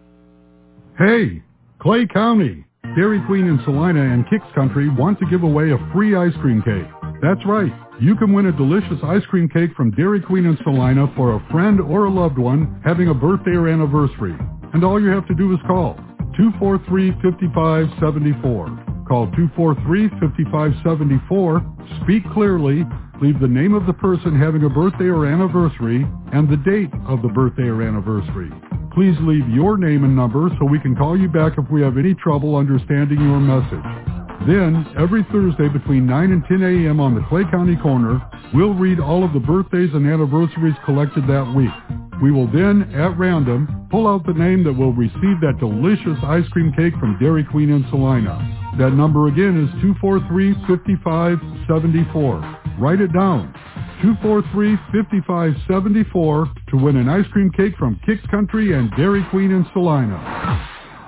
Hey, Clay County, Dairy Queen in Salina and Kicks Country want to give away a free ice cream cake. That's right. You can win a delicious ice cream cake from Dairy Queen in Salina for a friend or a loved one having a birthday or anniversary. And all you have to do is call two four three, five five seven four. Call two four three, five five seven four, speak clearly, leave the name of the person having a birthday or anniversary, and the date of the birthday or anniversary. Please leave your name and number so we can call you back if we have any trouble understanding your message. Then, every Thursday between nine and ten a.m. on the Clay County Corner, we'll read all of the birthdays and anniversaries collected that week. We will then, at random, pull out the name that will receive that delicious ice cream cake from Dairy Queen in Salina. That number again is two four three, five five seven four. Write it down. two four three, five five seven four to win an ice cream cake from Kicks Country and Dairy Queen in Salina.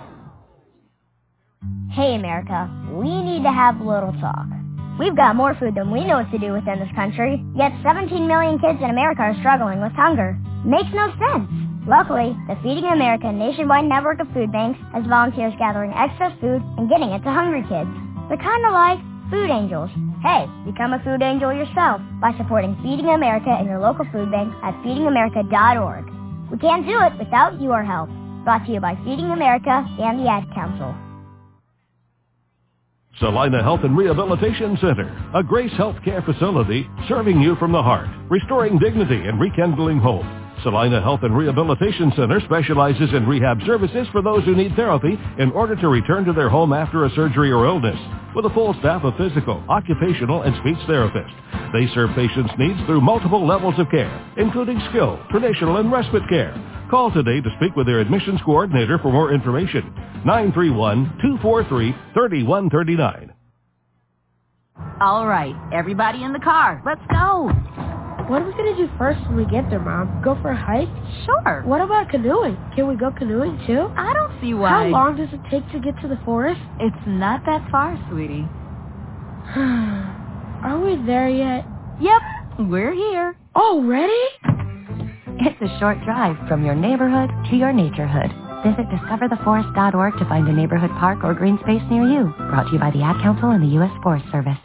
Hey, America, we need to have a little talk. We've got more food than we know what to do with in this country, yet seventeen million kids in America are struggling with hunger. Makes no sense. Luckily, the Feeding America nationwide network of food banks has volunteers gathering excess food and getting it to hungry kids. They're kind of like food angels. Hey, become a food angel yourself by supporting Feeding America in your local food bank at feeding america dot org. We can't do it without your help. Brought to you by Feeding America and the Ad Council. Salina Health and Rehabilitation Center, a Grace Healthcare facility serving you from the heart, restoring dignity and rekindling hope. Salina Health and Rehabilitation Center specializes in rehab services for those who need therapy in order to return to their home after a surgery or illness. With a full staff of physical, occupational, and speech therapists, they serve patients' needs through multiple levels of care, including skilled, traditional, and respite care. Call today to speak with their admissions coordinator for more information. nine three one, two four three, three one three nine. All right, everybody in the car. Let's go. What are we going to do first when we get there, Mom? Go for a hike? Sure. What about canoeing? Can we go canoeing, too? I don't see why. How long does it take to get to the forest? It's not that far, sweetie. Are we there yet? Yep, we're here. Already? It's a short drive from your neighborhood to your naturehood. Visit discover the forest dot org to find a neighborhood park or green space near you. Brought to you by the Ad Council and the U S Forest Service.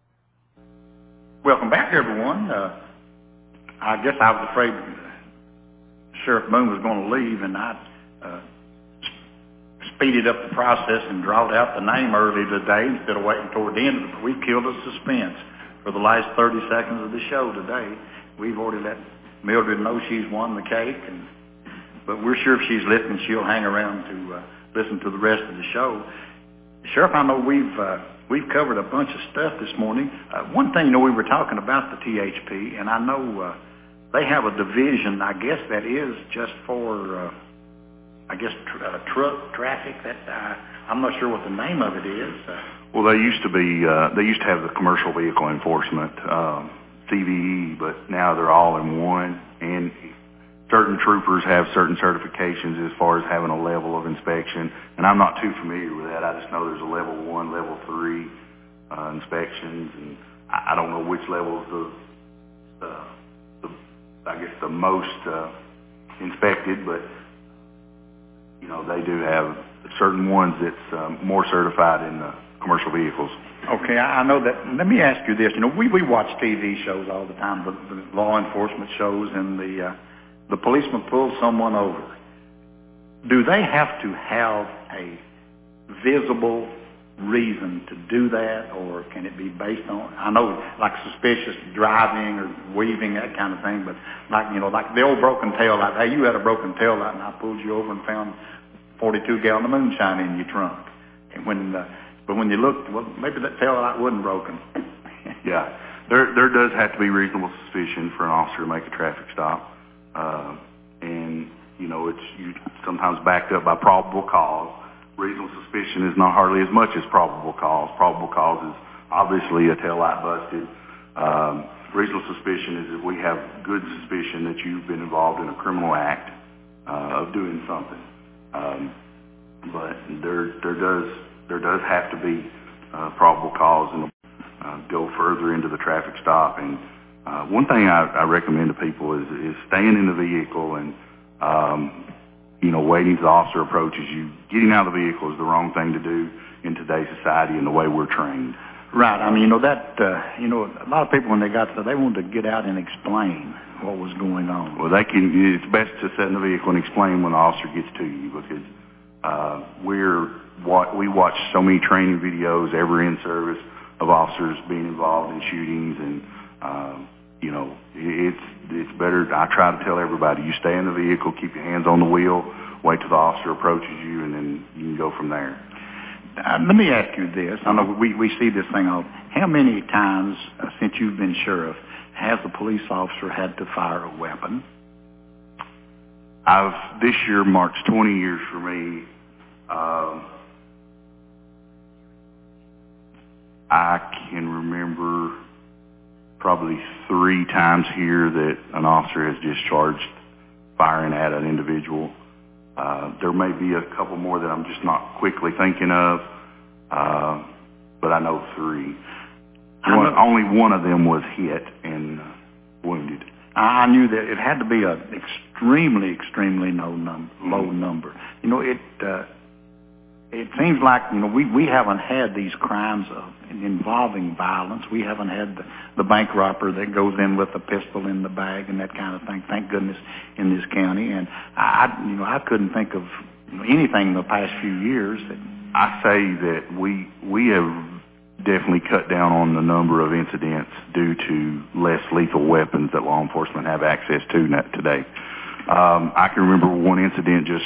Welcome back, everyone. Uh, I guess I was afraid Sheriff Boone was going to leave, and I uh, speeded up the process and drawed out the name early today instead of waiting toward the end of it. We've killed a suspense for the last thirty seconds of the show today. We've already let Mildred knows she's won the cake, and but we're sure if she's listening, she'll hang around to uh, listen to the rest of the show. Sheriff, I know we've uh, we've covered a bunch of stuff this morning. Uh, one thing, you know, we were talking about the T H P, and I know uh, they have a division, I guess, that is just for, uh, I guess, tr- uh, truck traffic. That uh, I'm not sure what the name of it is. Uh, well, they used to be, uh, they used to have the commercial vehicle enforcement. Um, C V E, but now they're all in one, and certain troopers have certain certifications as far as having a level of inspection, and I'm not too familiar with that. I just know there's a level one, level three uh, inspections, and I, I don't know which level is the, uh, the I guess the most uh, inspected, but you know they do have certain ones that's um, more certified in uh, commercial vehicles. Okay, I know that. Let me ask you this. You know, we, we watch T V shows all the time, the, the law enforcement shows, and the uh, the policeman pulls someone over. Do they have to have a visible reason to do that, or can it be based on, I know, like suspicious driving or weaving, that kind of thing, but like, you know, like the old broken tail light. Hey, you had a broken tail light, and I pulled you over and found forty-two gallon of moonshine in your trunk. And when uh, But when you look, well, maybe that tail light wasn't broken. Yeah, there there does have to be reasonable suspicion for an officer to make a traffic stop, uh, and you know it's you sometimes backed up by probable cause. Reasonable suspicion is not hardly as much as probable cause. Probable cause is obviously a tail light busted. Um, reasonable suspicion is if we have good suspicion that you've been involved in a criminal act uh, of doing something. Um, but there there does. There does have to be uh, probable cause and uh, go further into the traffic stop. And uh, one thing I, I recommend to people is, is staying in the vehicle and, um, you know, waiting till the officer approaches you. Getting out of the vehicle is the wrong thing to do in today's society and the way we're trained. Right. I mean, you know, that, uh, you know, a lot of people when they got there, they wanted to get out and explain what was going on. Well, they can, it's best to sit in the vehicle and explain when the officer gets to you because uh, we're, What, we watch so many training videos ever in service of officers being involved in shootings, and um, you know it's it's better. I try to tell everybody: you stay in the vehicle, keep your hands on the wheel, wait till the officer approaches you, and then you can go from there. Uh, let me ask you this: I know we we see this thing all. How many times uh, since you've been sheriff has a police officer had to fire a weapon? I've this year marks twenty years for me. Um, I can remember probably three times here that an officer has discharged firing at an individual. Uh, there may be a couple more that I'm just not quickly thinking of, uh, but I know three. One, only one of them was hit and uh, wounded. I knew that it had to be an extremely, extremely low, num- low number. You know, it uh, it seems like, you know, we, we haven't had these crimes of, involving violence. We haven't had the, the bank robber that goes in with a pistol in the bag and that kind of thing, thank goodness, in this county. And I, you know, I couldn't think of anything in the past few years. That I say that we we have definitely cut down on the number of incidents due to less lethal weapons that law enforcement have access to today. Um, I can remember one incident just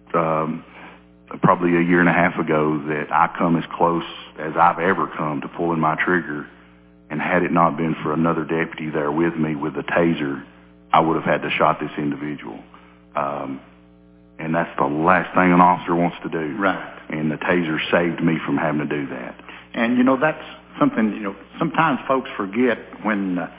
um, probably a year and a half ago that I come as close as I've ever come to pulling my trigger, and had it not been for another deputy there with me with a taser, I would have had to shot this individual. Um, and that's the last thing an officer wants to do. Right. And the taser saved me from having to do that. And, you know, that's something, you know, sometimes folks forget when uh,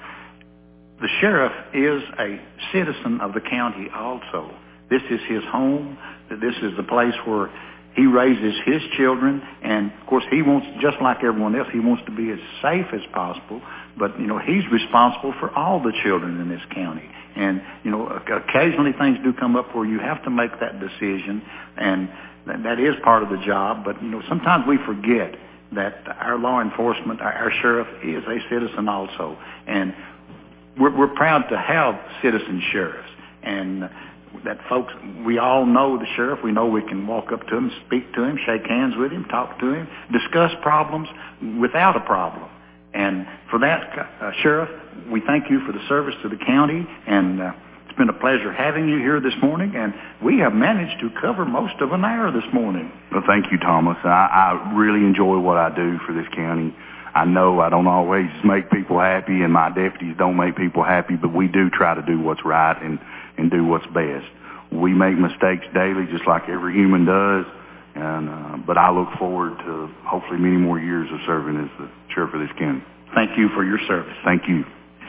the sheriff is a citizen of the county also. This is his home. This is the place where he raises his children. And, of course, he wants, just like everyone else, he wants to be as safe as possible. But, you know, he's responsible for all the children in this county. And, you know, occasionally things do come up where you have to make that decision. And that is part of the job. But, you know, sometimes we forget that our law enforcement, our, our sheriff is a citizen also. And we're, we're proud to have citizen sheriffs. And that folks, we all know the sheriff. We know we can walk up to him, speak to him, shake hands with him, talk to him, discuss problems without a problem. And for that, uh, Sheriff, we thank you for the service to the county, and uh, it's been a pleasure having you here this morning, and we have managed to cover most of an hour this morning. Well, thank you, Thomas. I, I really enjoy what I do for this county. I know I don't always make people happy, and my deputies don't make people happy, but we do try to do what's right and, and do what's best. We make mistakes daily, just like every human does, and uh, but I look forward to hopefully many more years of serving as the sheriff of this county. Thank you for your service. Thank you.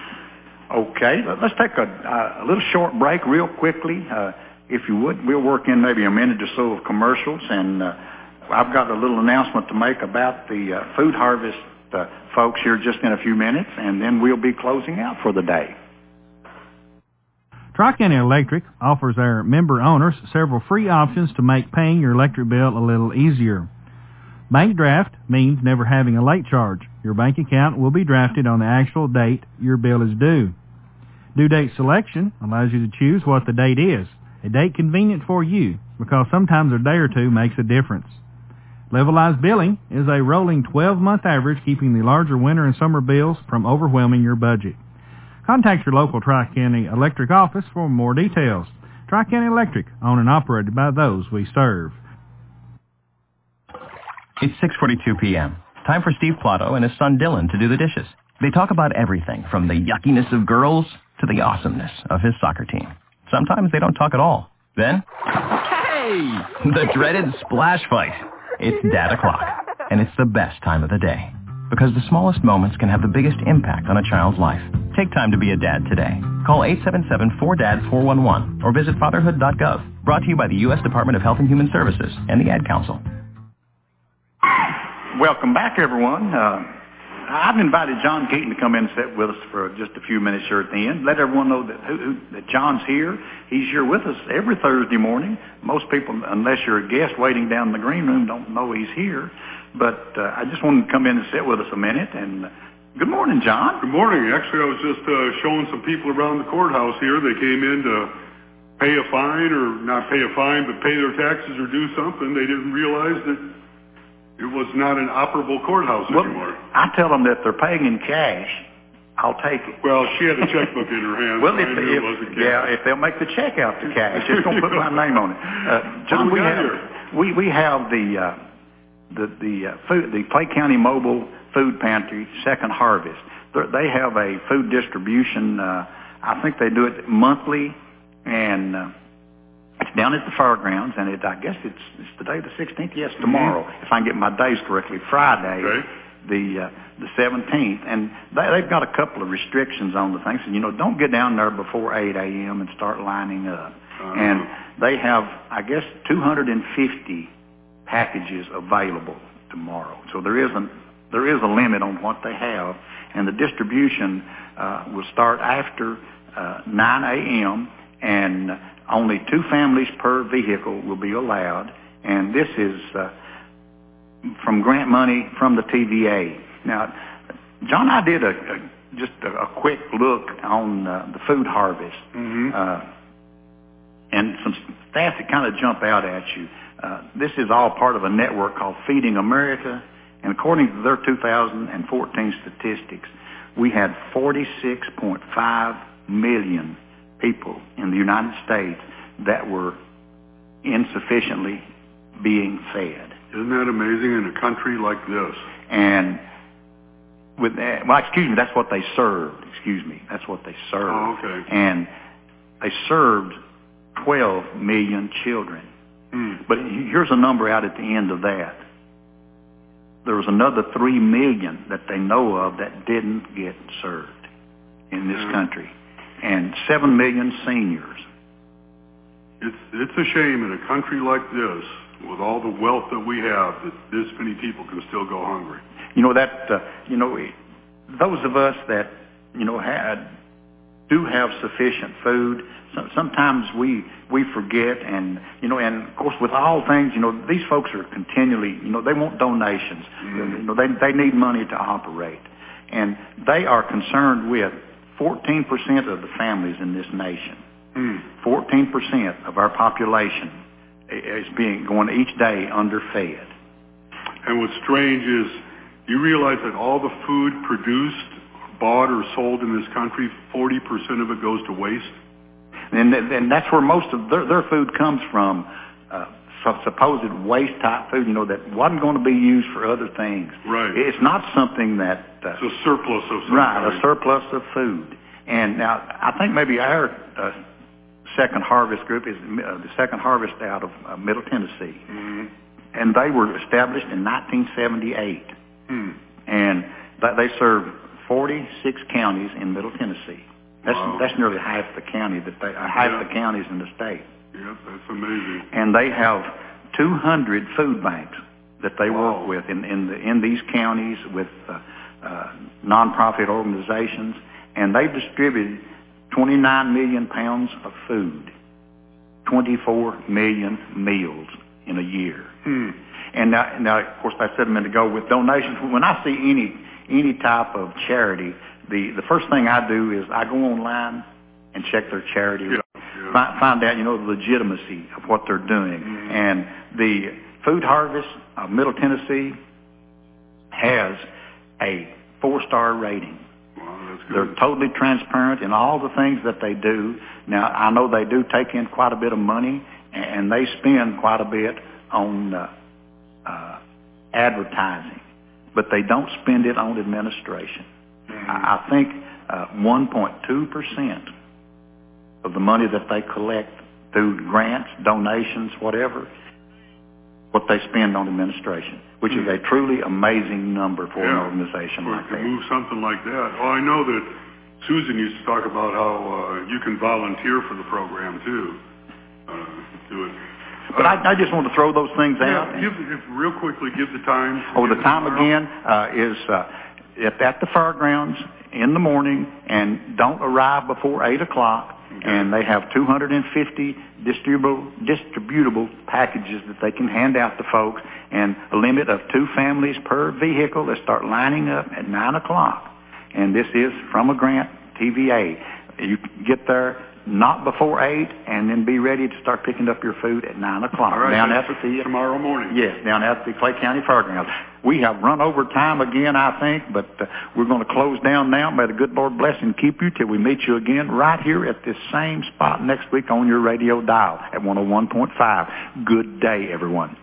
Okay, let's take a, a little short break real quickly. Uh, if you would, we'll work in maybe a minute or so of commercials, and uh, I've got a little announcement to make about the uh, food harvest uh, folks here just in a few minutes, and then we'll be closing out for the day. Tri-County Electric offers our member owners several free options to make paying your electric bill a little easier. Bank draft means never having a late charge. Your bank account will be drafted on the actual date your bill is due. Due date selection allows you to choose what the date is, a date convenient for you, because sometimes a day or two makes a difference. Levelized billing is a rolling twelve-month average, keeping the larger winter and summer bills from overwhelming your budget. Contact your local Tri-County Electric office for more details. Tri-County Electric, owned and operated by those we serve. It's six forty-two p.m. Time for Steve Plotto and his son Dylan to do the dishes. They talk about everything from the yuckiness of girls to the awesomeness of his soccer team. Sometimes they don't talk at all. Then, hey! The dreaded splash fight. It's Dad o'clock, and it's the best time of the day. Because the smallest moments can have the biggest impact on a child's life. Take time to be a dad today. Call eight seven seven four D A D four one one or visit fatherhood dot gov. Brought to you by the U S Department of Health and Human Services and the Ad Council. Welcome back, everyone. Uh, I've invited John Keaton to come in and sit with us for just a few minutes here at the end. Let everyone know that, who, who, that John's here. He's here with us every Thursday morning. Most people, unless you're a guest waiting down in the green room, don't know he's here. But uh, I just wanted to come in and sit with us a minute. And uh, good morning, John. Good morning. Actually, I was just uh, showing some people around the courthouse here. They came in to pay a fine, or not pay a fine, but pay their taxes or do something. They didn't realize that it was not an operable courthouse well, anymore. I tell them that if they're paying in cash, I'll take it. Well, she had a checkbook in her hand. Well, so if, I knew if, it wasn't cash. yeah, if they'll make the check out to cash, just don't put my name on it. Uh, John, what do we, we got have here? we we have the uh, the the uh, food the Clay County Mobile Food Pantry Second Harvest. They're, they have a food distribution. Uh, I think they do it monthly, and uh, down at the fairgrounds, and it, I guess it's, it's today the sixteenth. Yes, tomorrow, mm-hmm. if I can get my days correctly. Friday, okay. the uh, the seventeenth, and they, they've got a couple of restrictions on the things. And you know, don't get down there before eight a.m. and start lining up. Uh-huh. And they have, I guess, two hundred fifty packages available tomorrow. So there is a there is a limit on what they have, and the distribution uh, will start after uh, nine a.m. and only two families per vehicle will be allowed. And this is uh, from grant money from the T V A. Now, John, I did a, a just a, a quick look on uh, the food harvest, mm-hmm. uh, and some stats that kind of jump out at you. Uh, this is all part of a network called Feeding America, and according to their two thousand fourteen statistics, we had forty-six point five million people in the United States that were insufficiently being fed. Isn't that amazing in a country like this? And with that, well, excuse me, that's what they served. Excuse me, that's what they served. Oh, okay. And they served twelve million children. Mm. But here's a number out at the end of that. There was another three million that they know of that didn't get served in this mm. country, and seven million seniors. It's it's a shame in a country like this, with all the wealth that we have, that this many people can still go hungry. You know that uh, you know those of us that you know had do have sufficient food. So sometimes we we forget, and you know, and of course, with all things, you know, these folks are continually, you know, they want donations. Mm-hmm. You know, they they need money to operate, and they are concerned with fourteen percent of the families in this nation. Fourteen percent of our population is being going each day underfed. And what's strange is, you realize that all the food produced, bought, or sold in this country, forty percent of it goes to waste. And, and that's where most of their, their food comes from, uh, supposed waste-type food, you know, that wasn't going to be used for other things. Right. It's not something that... Uh, it's a surplus of some Right, kind. a surplus of food. And now, I think maybe our uh, Second Harvest group is uh, the Second Harvest out of uh, Middle Tennessee. Mm-hmm. And they were established in nineteen seventy-eight. Mm. And th- they serve forty-six counties in Middle Tennessee. That's Wow. that's nearly half the county that they uh, half Yeah. the counties in the state. Yep, that's amazing. And they have two hundred food banks that they Wow. work with in in the in these counties with uh, uh, nonprofit organizations, and they've distributed twenty-nine million pounds of food, twenty-four million meals in a year. Hmm. And now, now, of course, I said a minute ago with donations. When I see any any type of charity, the the first thing I do is I go online and check their charity, yeah, yeah. Find, find out you know the legitimacy of what they're doing. Mm-hmm. And the Food Harvest of Middle Tennessee has a four-star rating. Wow, that's good. They're totally transparent in all the things that they do. Now, I know they do take in quite a bit of money, and they spend quite a bit on uh, uh, advertising, but they don't spend it on administration. Mm-hmm. I, I think uh, one point two percent of the money that they collect through grants, donations, whatever, what they spend on administration, which mm-hmm. is a truly amazing number for yeah. an organization for, like to that. move something like that. Oh, I know that Susan used to talk about how uh, you can volunteer for the program too. Uh, do it. But I, I just want to throw those things yeah, out. Give, if, real quickly, give the time. Oh, the time again uh, is uh, at, at the fairgrounds in the morning, and don't arrive before eight o'clock. Okay. And they have two hundred fifty distributable, distributable packages that they can hand out to folks, and a limit of two families per vehicle that start lining up at nine o'clock. And this is from a grant, T V A. You get there not before eight, and then be ready to start picking up your food at nine o'clock. All right, down at the tomorrow morning. Yes, down at the Clay County Fairgrounds. We have run over time again, I think, but uh, we're going to close down now. May the good Lord bless and keep you till we meet you again right here at this same spot next week on your radio dial at one oh one point five. Good day, everyone.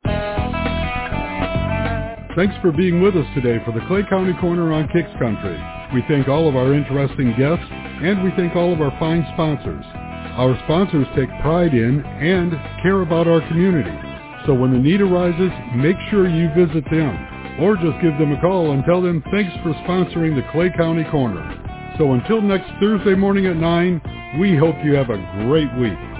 Thanks for being with us today for the Clay County Corner on Kicks Country. We thank all of our interesting guests, and we thank all of our fine sponsors. Our sponsors take pride in and care about our community. So when the need arises, make sure you visit them, or just give them a call and tell them thanks for sponsoring the Clay County Corner. So until next Thursday morning at nine, we hope you have a great week.